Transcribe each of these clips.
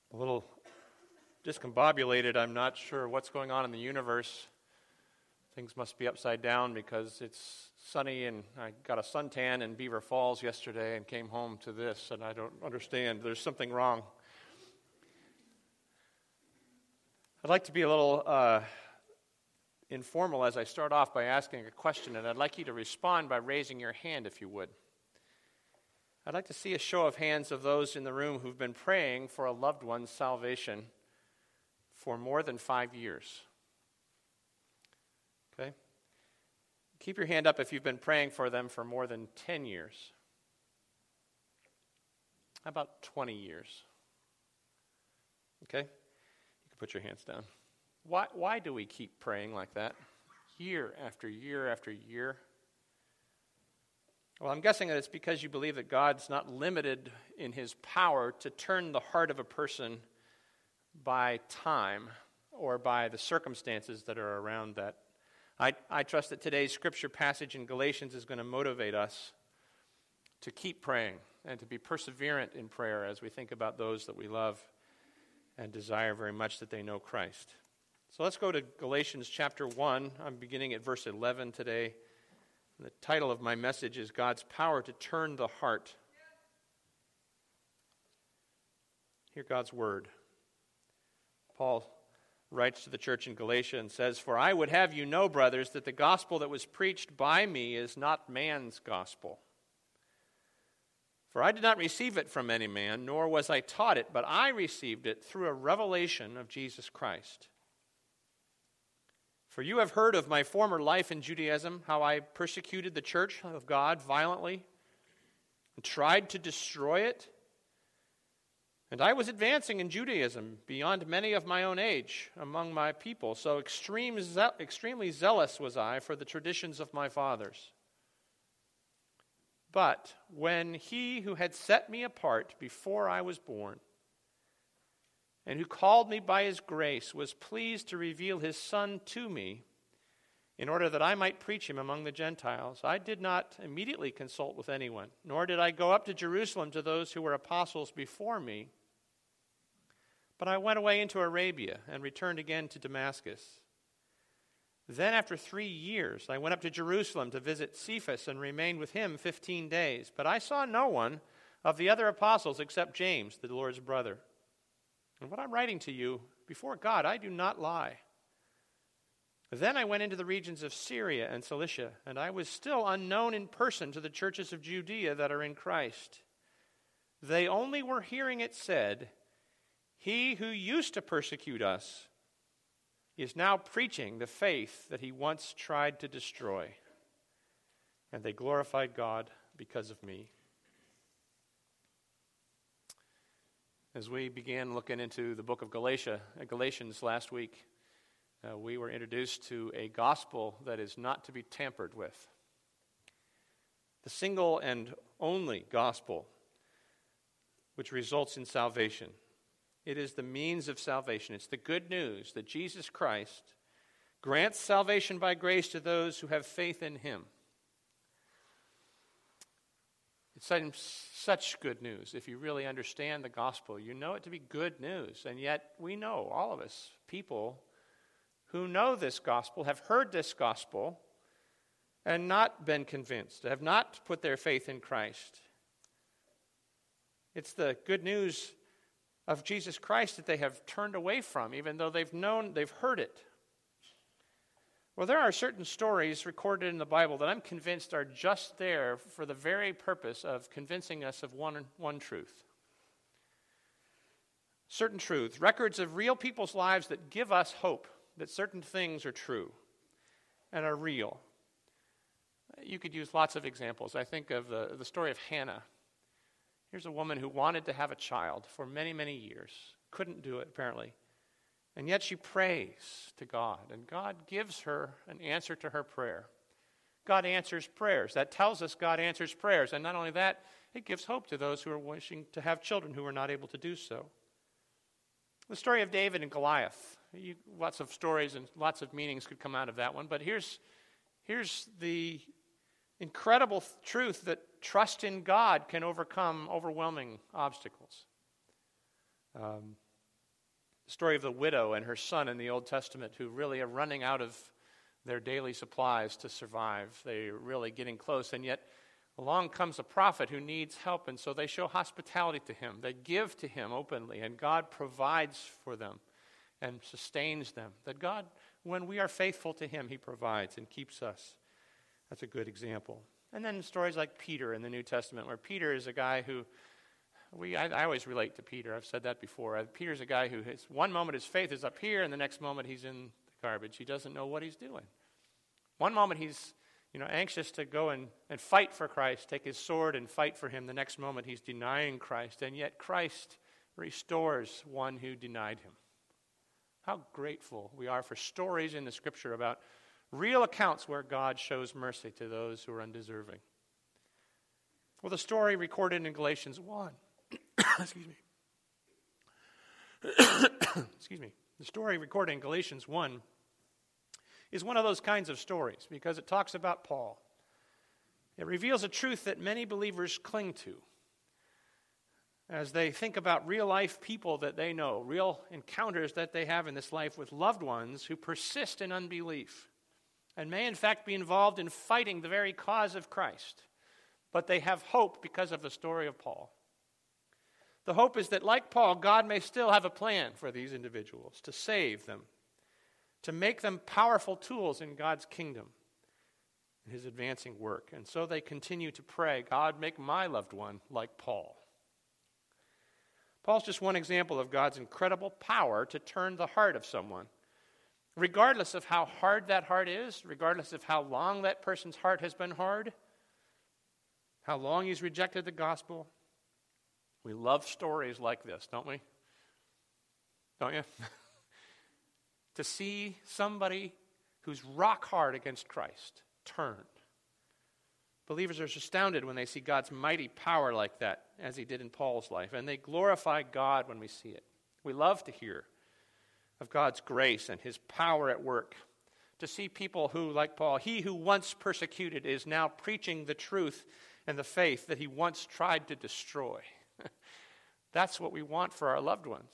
a little discombobulated. I'm not sure what's going on in the universe. Things must be upside down because it's sunny, and I got a suntan in Beaver Falls yesterday and came home to this, and I don't understand. There's something wrong. I'd like to be a little informal as I start off by asking a question, and I'd like you to respond by raising your hand if you would. I'd like to see a show of hands of those in the room who've been praying for a loved one's salvation for more than 5 years. Okay? Keep your hand up if you've been praying for them for more than 10 years. How about 20 years? Okay? You can put your hands down. Why do we keep praying like that? Year after year after year? Well, I'm guessing that it's because you believe that God's not limited in his power to turn the heart of a person by time or by the circumstances that are around that. I trust that today's scripture passage in Galatians is going to motivate us to keep praying and to be perseverant in prayer as we think about those that we love and desire very much that they know Christ. So let's go to Galatians chapter 1. I'm beginning at verse 11 today. The title of my message is God's Power to Turn the Heart. Hear God's word. Paul writes to the church in Galatia and says, "For I would have you know, brothers, that the gospel that was preached by me is not man's gospel. For I did not receive it from any man, nor was I taught it, but I received it through a revelation of Jesus Christ. For you have heard of my former life in Judaism, how I persecuted the church of God violently and tried to destroy it. And I was advancing in Judaism beyond many of my own age among my people, so extremely zealous was I for the traditions of my fathers. But when he who had set me apart before I was born, and who called me by his grace, was pleased to reveal his Son to me, in order that I might preach him among the Gentiles, I did not immediately consult with anyone, nor did I go up to Jerusalem to those who were apostles before me. But I went away into Arabia and returned again to Damascus. Then after 3 years, I went up to Jerusalem to visit Cephas and remained with him 15 days. But I saw no one of the other apostles except James, the Lord's brother. And what I'm writing to you, before God, I do not lie. Then I went into the regions of Syria and Cilicia, and I was still unknown in person to the churches of Judea that are in Christ. They only were hearing it said, 'He who used to persecute us is now preaching the faith that he once tried to destroy.' And they glorified God because of me." As we began looking into the book of Galatians last week, we were introduced to a gospel that is not to be tampered with. The single and only gospel which results in salvation. It is the means of salvation. It's the good news that Jesus Christ grants salvation by grace to those who have faith in him. It's such good news. If you really understand the gospel, you know it to be good news. And yet we know, all of us, people who know this gospel, have heard this gospel, and not been convinced, have not put their faith in Christ. It's the good news of Jesus Christ that they have turned away from, even though they've heard it. Well, there are certain stories recorded in the Bible that I'm convinced are just there for the very purpose of convincing us of one truth. Certain truths, records of real people's lives that give us hope that certain things are true and are real. You could use lots of examples. I think of the story of Hannah. Here's a woman who wanted to have a child for many, many years. Couldn't do it, apparently. And yet she prays to God, and God gives her an answer to her prayer. God answers prayers. That tells us God answers prayers. And not only that, it gives hope to those who are wishing to have children who are not able to do so. The story of David and Goliath. Lots of stories and lots of meanings could come out of that one. But here's the incredible truth that trust in God can overcome overwhelming obstacles. The story of the widow and her son in the Old Testament who really are running out of their daily supplies to survive. They're really getting close, and yet along comes a prophet who needs help, and so they show hospitality to him. They give to him openly, and God provides for them and sustains them. That God, when we are faithful to him, he provides and keeps us. That's a good example. And then stories like Peter in the New Testament, where Peter is a guy who, I always relate to Peter. I've said that before. Peter's a guy who, one moment his faith is up here, and the next moment he's in the garbage. He doesn't know what he's doing. One moment he's anxious to go and fight for Christ, take his sword and fight for him. The next moment he's denying Christ, and yet Christ restores one who denied him. How grateful we are for stories in the Scripture about real accounts where God shows mercy to those who are undeserving. Well, the story recorded in Galatians 1, excuse me. Excuse me. The story recorded in Galatians 1 is one of those kinds of stories because it talks about Paul. It reveals a truth that many believers cling to as they think about real life people that they know, real encounters that they have in this life with loved ones who persist in unbelief and may in fact be involved in fighting the very cause of Christ. But they have hope because of the story of Paul. The hope is that, like Paul, God may still have a plan for these individuals to save them, to make them powerful tools in God's kingdom, in his advancing work. And so they continue to pray, God, make my loved one like Paul. Paul's just one example of God's incredible power to turn the heart of someone. Regardless of how hard that heart is, regardless of how long that person's heart has been hard, how long he's rejected the gospel. We love stories like this, don't we? Don't you? To see somebody who's rock hard against Christ turned. Believers are astounded when they see God's mighty power like that, as he did in Paul's life, and they glorify God when we see it. We love to hear of God's grace and his power at work. To see people who, like Paul, he who once persecuted is now preaching the truth and the faith that he once tried to destroy. That's what we want for our loved ones.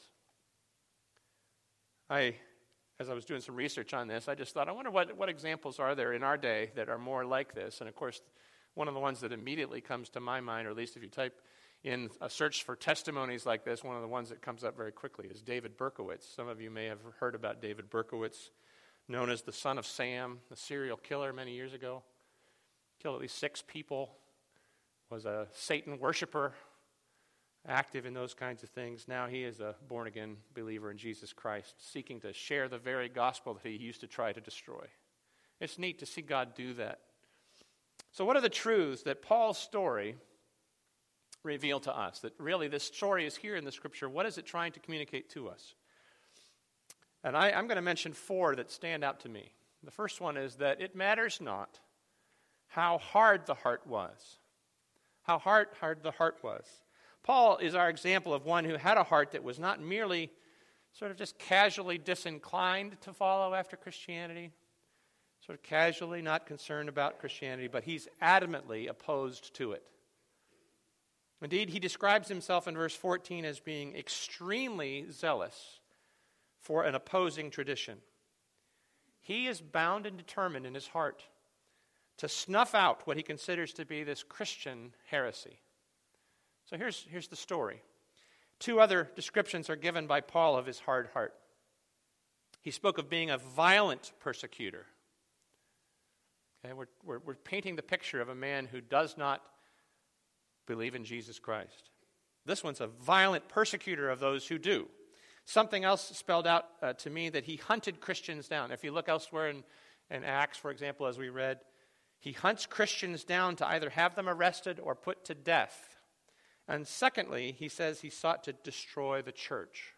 As I was doing some research on this, I just thought, I wonder what examples are there in our day that are more like this. And of course, one of the ones that immediately comes to my mind, or at least if you type in a search for testimonies like this, one of the ones that comes up very quickly is David Berkowitz. Some of you may have heard about David Berkowitz, known as the son of Sam, the serial killer many years ago. Killed at least 6 people, was a Satan worshiper, active in those kinds of things. Now he is a born-again believer in Jesus Christ, seeking to share the very gospel that he used to try to destroy. It's neat to see God do that. So what are the truths that Paul's story reveal to us? That really this story is here in the Scripture. What is it trying to communicate to us? And I'm going to mention 4 that stand out to me. The first one is that it matters not how hard the heart was. How hard the heart was. Paul is our example of one who had a heart that was not merely sort of just casually disinclined to follow after Christianity, sort of casually not concerned about Christianity, but he's adamantly opposed to it. Indeed, he describes himself in verse 14 as being extremely zealous for an opposing tradition. He is bound and determined in his heart to snuff out what he considers to be this Christian heresy. So here's the story. 2 other descriptions are given by Paul of his hard heart. He spoke of being a violent persecutor. Okay, we're painting the picture of a man who does not believe in Jesus Christ. This one's a violent persecutor of those who do. Something else spelled out to me that he hunted Christians down. If you look elsewhere in Acts, for example, as we read, he hunts Christians down to either have them arrested or put to death. And secondly, he says he sought to destroy the church.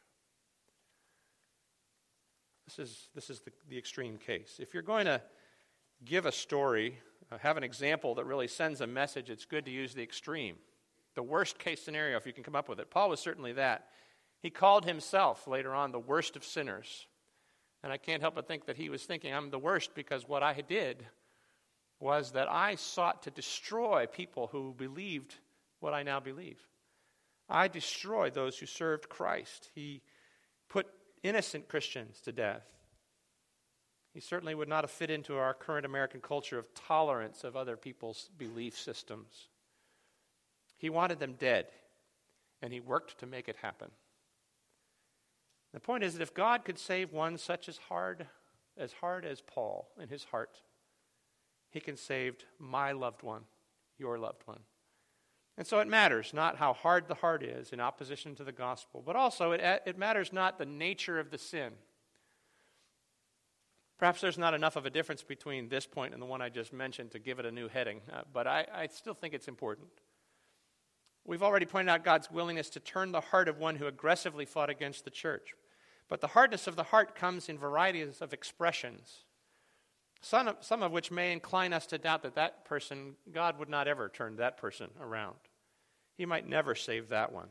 This is the extreme case. If you're going to give a story, have an example that really sends a message, it's good to use the extreme. The worst case scenario, if you can come up with it. Paul was certainly that. He called himself later on the worst of sinners. And I can't help but think that he was thinking, I'm the worst because what I did was that I sought to destroy people who believed what I now believe. I destroyed those who served Christ. He put innocent Christians to death. He certainly would not have fit into our current American culture of tolerance of other people's belief systems. He wanted them dead, and he worked to make it happen. The point is that if God could save one such as hard as Paul in his heart, he can save my loved one, your loved one. And so it matters not how hard the heart is in opposition to the gospel, but also it matters not the nature of the sin. Perhaps there's not enough of a difference between this point and the one I just mentioned to give it a new heading, but I still think it's important. We've already pointed out God's willingness to turn the heart of one who aggressively fought against the church. But the hardness of the heart comes in varieties of expressions, some of which may incline us to doubt that person, God would not ever turn that person around. He might never save that one.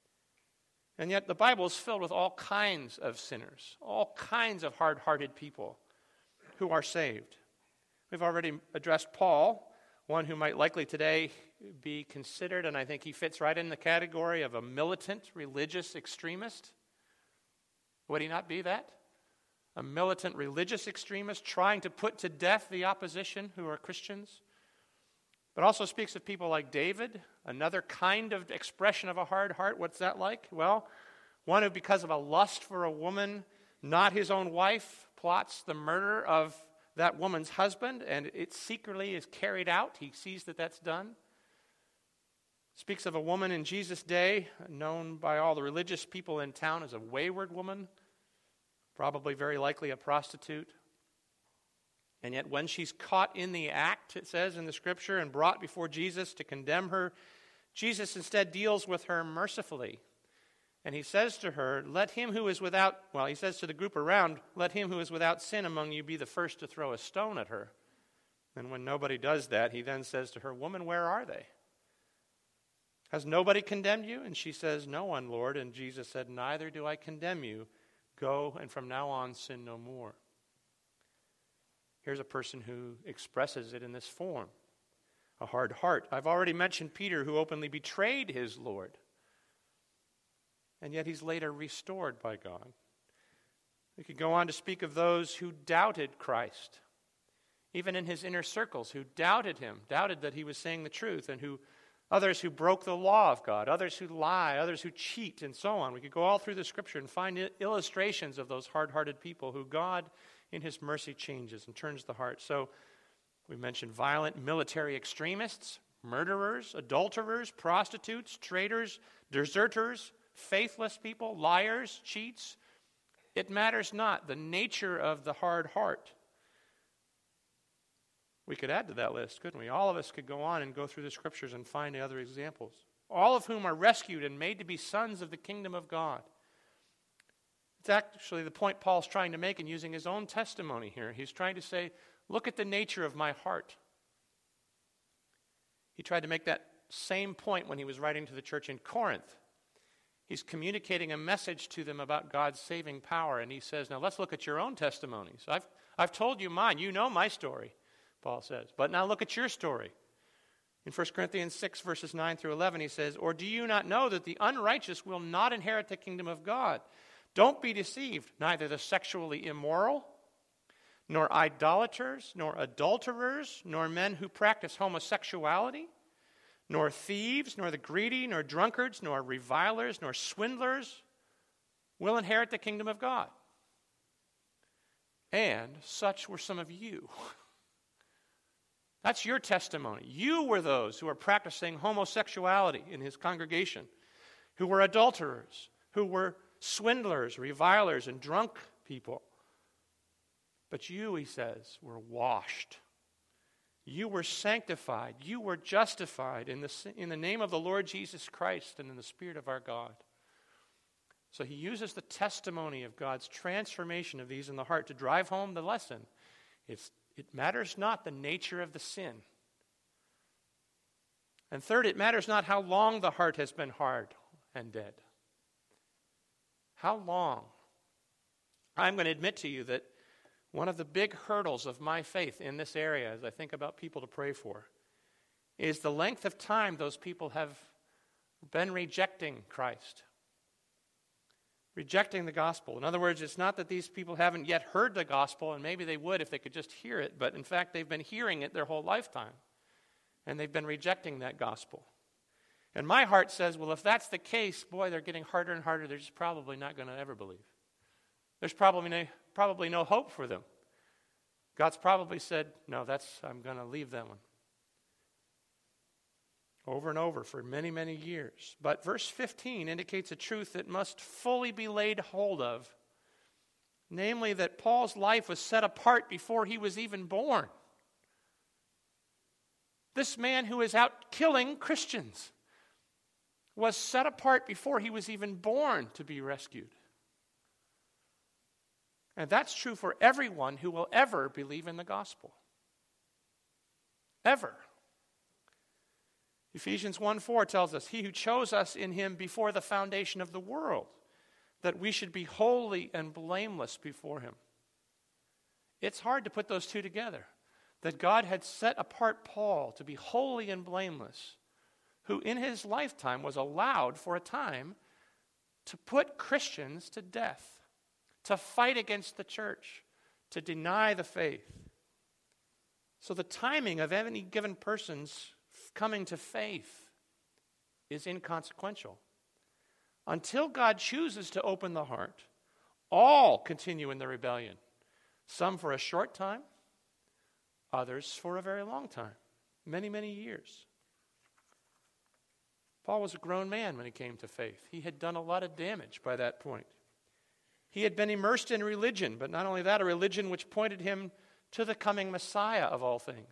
And yet the Bible is filled with all kinds of sinners, all kinds of hard-hearted people who are saved. We've already addressed Paul, one who might likely today be considered, and I think he fits right in the category of a militant religious extremist. Would he not be that? A militant religious extremist trying to put to death the opposition who are Christians? But also speaks of people like David, another kind of expression of a hard heart. What's that like? Well, one who, because of a lust for a woman, not his own wife, plots the murder of that woman's husband, and it secretly is carried out. He sees that that's done. Speaks of a woman in Jesus' day, known by all the religious people in town as a wayward woman, probably very likely a prostitute. And yet when she's caught in the act, it says in the scripture, and brought before Jesus to condemn her, Jesus instead deals with her mercifully. And he says to her, he says to the group around, let him who is without sin among you be the first to throw a stone at her. And when nobody does that, he then says to her, woman, where are they? Has nobody condemned you? And she says, no one, Lord. And Jesus said, neither do I condemn you. Go, and from now on, sin no more. Here's a person who expresses it in this form, a hard heart. I've already mentioned Peter, who openly betrayed his Lord. And yet he's later restored by God. We could go on to speak of those who doubted Christ, even in his inner circles, who doubted him, doubted that he was saying the truth, and others who broke the law of God, others who lie, others who cheat, and so on. We could go all through the scripture and find illustrations of those hard-hearted people who God, in his mercy, changes and turns the heart. So we mentioned violent military extremists, murderers, adulterers, prostitutes, traitors, deserters, faithless people, liars, cheats. It matters not the nature of the hard heart. We could add to that list, couldn't we? All of us could go on and go through the scriptures and find other examples. All of whom are rescued and made to be sons of the kingdom of God. It's actually the point Paul's trying to make in using his own testimony here. He's trying to say, look at the nature of my heart. He tried to make that same point when he was writing to the church in Corinth. He's communicating a message to them about God's saving power, and he says, now let's look at your own testimonies. I've told you mine. You know my story, Paul says. But now look at your story. In 1 Corinthians 6, verses 9 through 11, he says, or do you not know that the unrighteous will not inherit the kingdom of God? Don't be deceived, neither the sexually immoral, nor idolaters, nor adulterers, nor men who practice homosexuality, nor thieves, nor the greedy, nor drunkards, nor revilers, nor swindlers will inherit the kingdom of God. And such were some of you. That's your testimony. You were those who were practicing homosexuality in his congregation, who were adulterers, who were swindlers, revilers, and drunk people. But you, he says, were washed. You were sanctified. You were justified in the name of the Lord Jesus Christ and in the Spirit of our God. So he uses the testimony of God's transformation of these in the heart to drive home the lesson. It matters not the nature of the sin. And third, it matters not how long the heart has been hard and dead. How long? I'm going to admit to you that one of the big hurdles of my faith in this area, as I think about people to pray for, is the length of time those people have been rejecting Christ. Rejecting the gospel. In other words, it's not that these people haven't yet heard the gospel, and maybe they would if they could just hear it, but in fact, they've been hearing it their whole lifetime, and they've been rejecting that gospel. And my heart says, well, if that's the case, boy, they're getting harder and harder. They're just probably not going to ever believe. There's probably no hope for them. God's probably said, no, I'm going to leave that one. Over and over for many, many years. But verse 15 indicates a truth that must fully be laid hold of. Namely, that Paul's life was set apart before he was even born. This man who is out killing Christians was set apart before he was even born to be rescued. And that's true for everyone who will ever believe in the gospel. Ever. Ephesians 1:4 tells us, he who chose us in him before the foundation of the world, that we should be holy and blameless before him. It's hard to put those two together. That God had set apart Paul to be holy and blameless, who in his lifetime was allowed for a time to put Christians to death, to fight against the church, to deny the faith. So the timing of any given person's coming to faith is inconsequential. Until God chooses to open the heart, all continue in the rebellion. Some for a short time, others for a very long time, many, many years. Paul was a grown man when he came to faith. He had done a lot of damage by that point. He had been immersed in religion, but not only that, a religion which pointed him to the coming Messiah of all things.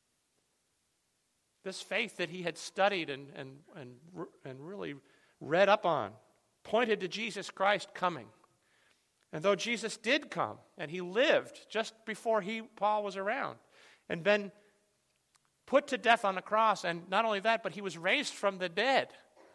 This faith that he had studied and really read up on pointed to Jesus Christ coming. And though Jesus did come, and he lived just before Paul was around, and been put to death on the cross, and not only that, but he was raised from the dead,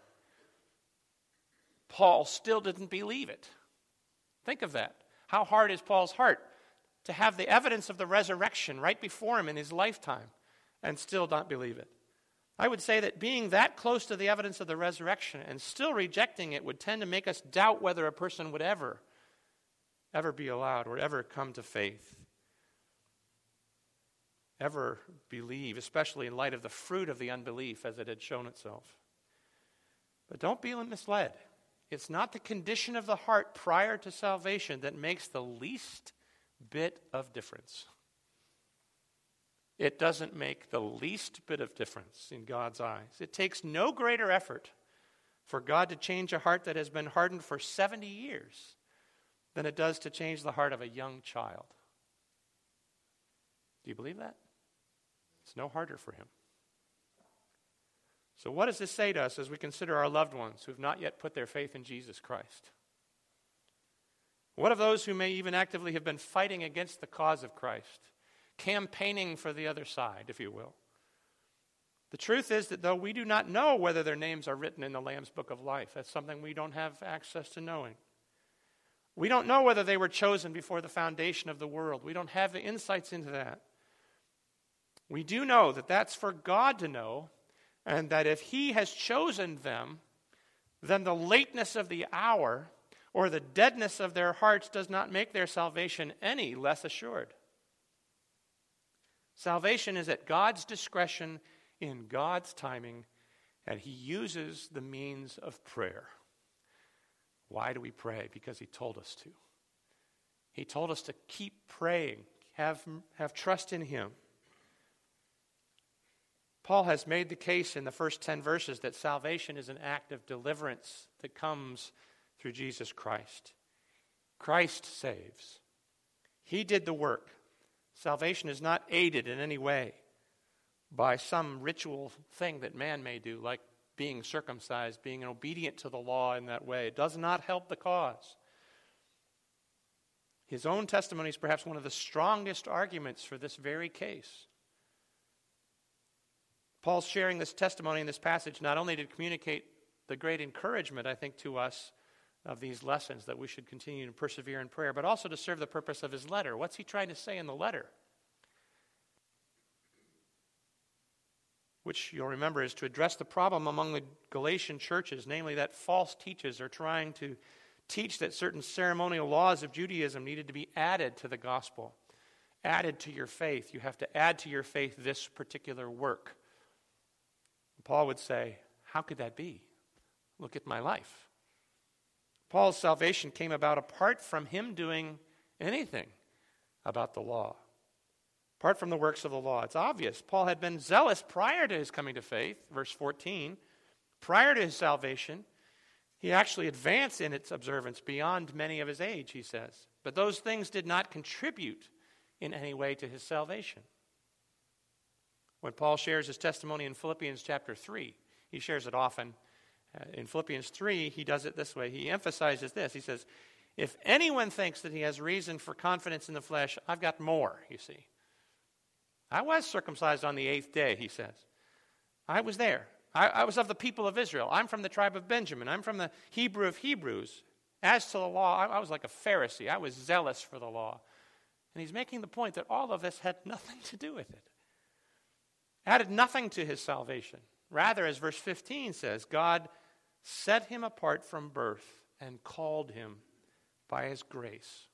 Paul still didn't believe it. Think of that. How hard is Paul's heart to have the evidence of the resurrection right before him in his lifetime and still not believe it? I would say that being that close to the evidence of the resurrection and still rejecting it would tend to make us doubt whether a person would ever be allowed or ever come to faith, ever believe, especially in light of the fruit of the unbelief as it had shown itself. But don't be misled. It's not the condition of the heart prior to salvation that makes the least bit of difference. It doesn't make the least bit of difference in God's eyes. It takes no greater effort for God to change a heart that has been hardened for 70 years than it does to change the heart of a young child. Do you believe that? It's no harder for him. So what does this say to us as we consider our loved ones who have not yet put their faith in Jesus Christ? What of those who may even actively have been fighting against the cause of Christ, campaigning for the other side, if you will? The truth is that though we do not know whether their names are written in the Lamb's Book of Life, that's something we don't have access to knowing. We don't know whether they were chosen before the foundation of the world. We don't have the insights into that. We do know that that's for God to know, and that if he has chosen them, then the lateness of the hour or the deadness of their hearts does not make their salvation any less assured. Salvation is at God's discretion in God's timing, and he uses the means of prayer. Why do we pray? Because he told us to. He told us to keep praying, have trust in him. Paul has made the case in the first 10 verses that salvation is an act of deliverance that comes through Jesus Christ. Christ saves. He did the work. Salvation is not aided in any way by some ritual thing that man may do, like being circumcised, being obedient to the law in that way. It does not help the cause. His own testimony is perhaps one of the strongest arguments for this very case. Paul's sharing this testimony in this passage not only to communicate the great encouragement, I think, to us of these lessons that we should continue to persevere in prayer, but also to serve the purpose of his letter. What's he trying to say in the letter? Which you'll remember is to address the problem among the Galatian churches, namely that false teachers are trying to teach that certain ceremonial laws of Judaism needed to be added to the gospel, added to your faith. You have to add to your faith this particular work. Paul would say, how could that be? Look at my life. Paul's salvation came about apart from him doing anything about the law, apart from the works of the law. It's obvious. Paul had been zealous prior to his coming to faith, verse 14. Prior to his salvation, he actually advanced in its observance beyond many of his age, he says. But those things did not contribute in any way to his salvation. When Paul shares his testimony in Philippians chapter 3, he shares it often. In Philippians 3, he does it this way. He emphasizes this. He says, if anyone thinks that he has reason for confidence in the flesh, I've got more, you see. I was circumcised on the 8th day, he says. I was there. I was of the people of Israel. I'm from the tribe of Benjamin. I'm from the Hebrew of Hebrews. As to the law, I was like a Pharisee. I was zealous for the law. And he's making the point that all of this had nothing to do with it. Added nothing to his salvation. Rather, as verse 15 says, God set him apart from birth and called him by his grace.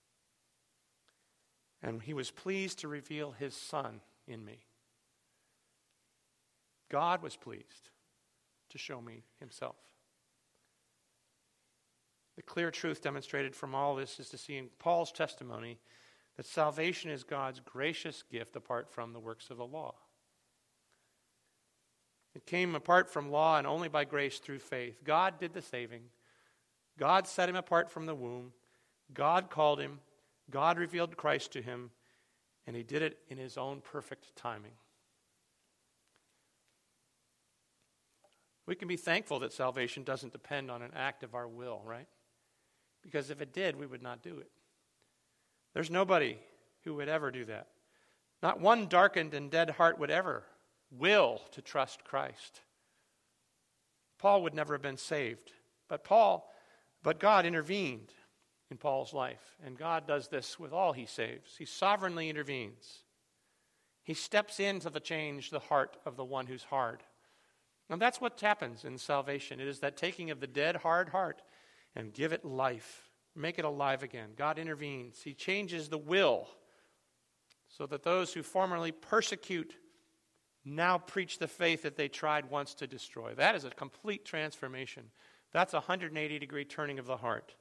And he was pleased to reveal his Son in me. God was pleased to show me himself. The clear truth demonstrated from all this is to see in Paul's testimony that salvation is God's gracious gift apart from the works of the law. It came apart from law and only by grace through faith. God did the saving. God set him apart from the womb. God called him. God revealed Christ to him. And he did it in his own perfect timing. We can be thankful that salvation doesn't depend on an act of our will, right? Because if it did, we would not do it. There's nobody who would ever do that. Not one darkened and dead heart would ever will to trust Christ. Paul would never have been saved. But God intervened in Paul's life. And God does this with all he saves. He sovereignly intervenes. He steps in to change the heart of the one who's hard. And that's what happens in salvation. It is that taking of the dead, hard heart and give it life. Make it alive again. God intervenes. He changes the will so that those who formerly persecute now preach the faith that they tried once to destroy. That is a complete transformation. That's a 180-degree turning of the heart.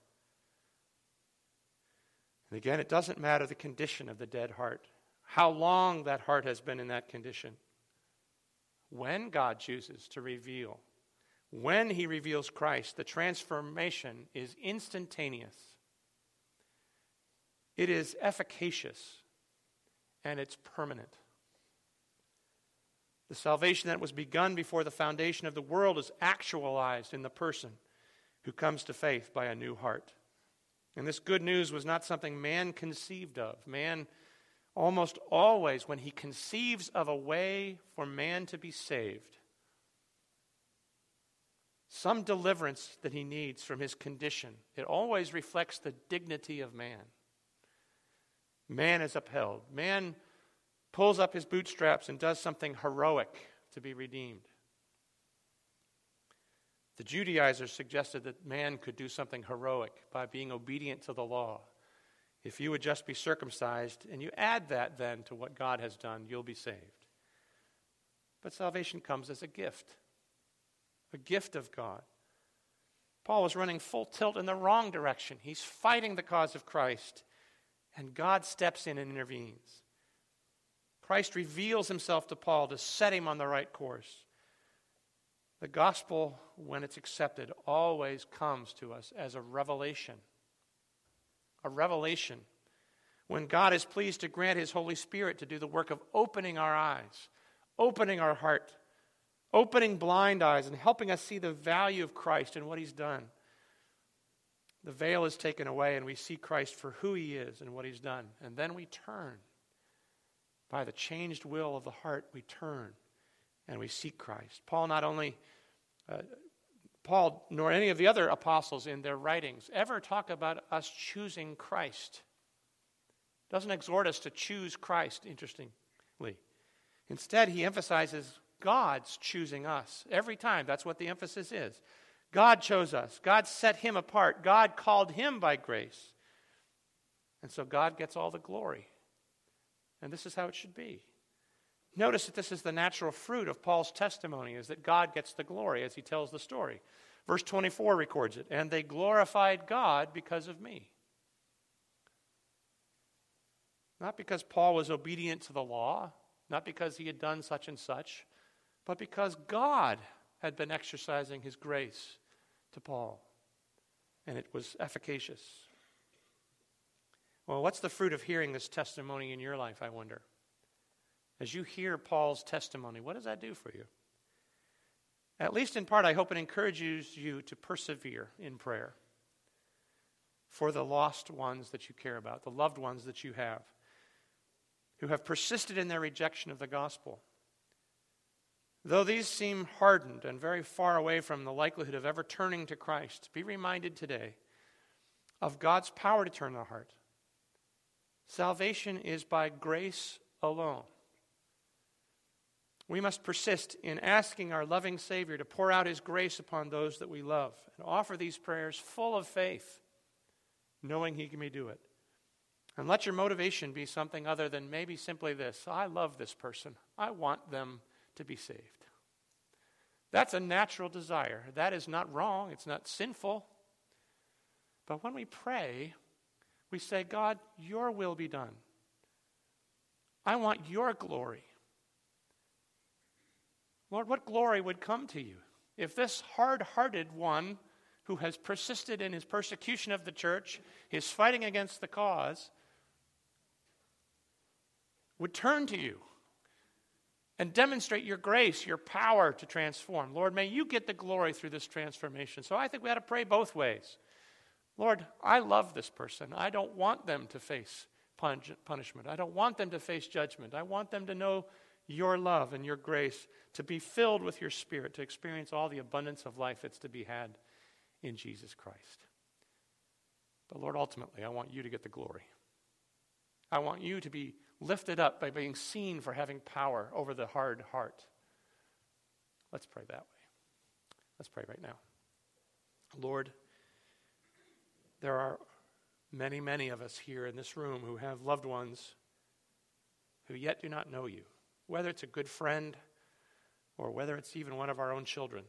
And again, it doesn't matter the condition of the dead heart, how long that heart has been in that condition. When God chooses to reveal, when he reveals Christ, the transformation is instantaneous. It is efficacious, and it's permanent. The salvation that was begun before the foundation of the world is actualized in the person who comes to faith by a new heart. And this good news was not something man conceived of. Man almost always, when he conceives of a way for man to be saved, some deliverance that he needs from his condition, it always reflects the dignity of man. Man is upheld. Man pulls up his bootstraps and does something heroic to be redeemed. The Judaizers suggested that man could do something heroic by being obedient to the law. If you would just be circumcised, and you add that then to what God has done, you'll be saved. But salvation comes as a gift of God. Paul was running full tilt in the wrong direction. He's fighting the cause of Christ, and God steps in and intervenes. Christ reveals himself to Paul to set him on the right course. The gospel, when it's accepted, always comes to us as a revelation. A revelation. When God is pleased to grant his Holy Spirit to do the work of opening our eyes, opening our heart, opening blind eyes, and helping us see the value of Christ and what he's done. The veil is taken away, and we see Christ for who he is and what he's done. And then we turn. By the changed will of the heart, we turn and we seek Christ. Paul nor any of the other apostles in their writings ever talk about us choosing Christ. Doesn't exhort us to choose Christ, interestingly. Instead, he emphasizes God's choosing us. Every time, that's what the emphasis is. God chose us. God set him apart. God called him by grace. And so God gets all the glory. And this is how it should be. Notice that this is the natural fruit of Paul's testimony, is that God gets the glory as he tells the story. Verse 24 records it. And they glorified God because of me. Not because Paul was obedient to the law, not because he had done such and such, but because God had been exercising his grace to Paul. And it was efficacious. Well, what's the fruit of hearing this testimony in your life, I wonder? As you hear Paul's testimony, what does that do for you? At least in part, I hope it encourages you to persevere in prayer for the lost ones that you care about, the loved ones that you have, who have persisted in their rejection of the gospel. Though these seem hardened and very far away from the likelihood of ever turning to Christ, be reminded today of God's power to turn the heart. Salvation is by grace alone. We must persist in asking our loving Savior to pour out his grace upon those that we love and offer these prayers full of faith, knowing he may do it. And let your motivation be something other than maybe simply this: I love this person. I want them to be saved. That's a natural desire. That is not wrong. It's not sinful. But when we pray, we say, God, your will be done. I want your glory. Lord, what glory would come to you if this hard-hearted one who has persisted in his persecution of the church, his fighting against the cause, would turn to you and demonstrate your grace, your power to transform? Lord, may you get the glory through this transformation. So I think we ought to pray both ways. Lord, I love this person. I don't want them to face punishment. I don't want them to face judgment. I want them to know your love and your grace, to be filled with your Spirit, to experience all the abundance of life that's to be had in Jesus Christ. But Lord, ultimately, I want you to get the glory. I want you to be lifted up by being seen for having power over the hard heart. Let's pray that way. Let's pray right now. Lord, there are many, many of us here in this room who have loved ones who yet do not know you, whether it's a good friend or whether it's even one of our own children.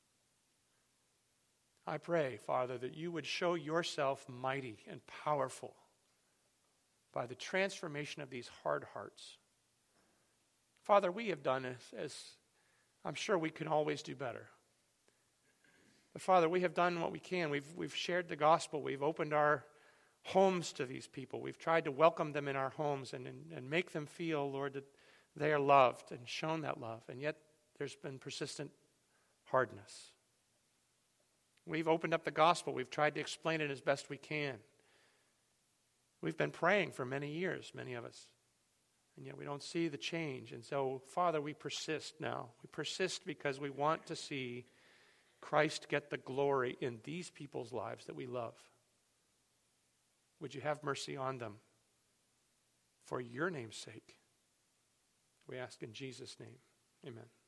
I pray, Father, that you would show yourself mighty and powerful by the transformation of these hard hearts. Father, we have done as I'm sure we can always do better. But Father, we have done what we can. We've shared the gospel. We've opened our homes to these people. We've tried to welcome them in our homes and make them feel, Lord, that they are loved and shown that love. And yet there's been persistent hardness. We've opened up the gospel. We've tried to explain it as best we can. We've been praying for many years, many of us. And yet we don't see the change. And so, Father, we persist now. We persist because we want to see Christ get the glory in these people's lives that we love. Would you have mercy on them for your name's sake? We ask in Jesus' name. Amen.